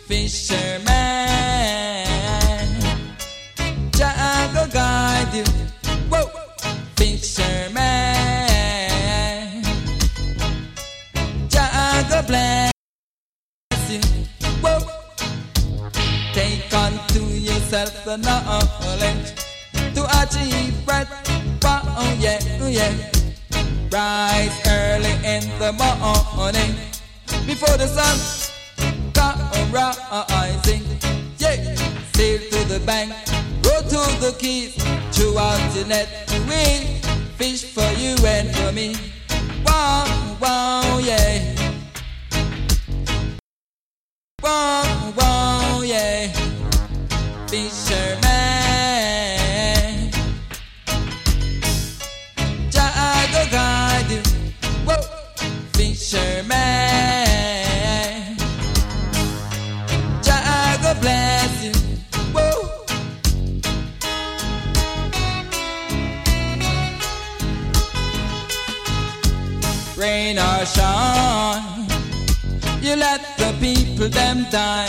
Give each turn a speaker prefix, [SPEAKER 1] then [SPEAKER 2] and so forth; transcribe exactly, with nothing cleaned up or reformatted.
[SPEAKER 1] fisherman. Jah go guide you, whoa, fisherman. Jah go bless you, whoa. Take unto yourself the knowledge to achieve breath. Oh yeah, oh yeah. Rise early in the morning before the sun come rising. Yeah, sail to the bank, go to the keys, throw out the net to me, fish for you and for me. Wow, wow, yeah. Wow, wow, yeah. Fisherman. Guide you, whoa, fisherman. Jah go bless you, whoa. Rain or shine, you let the people them die.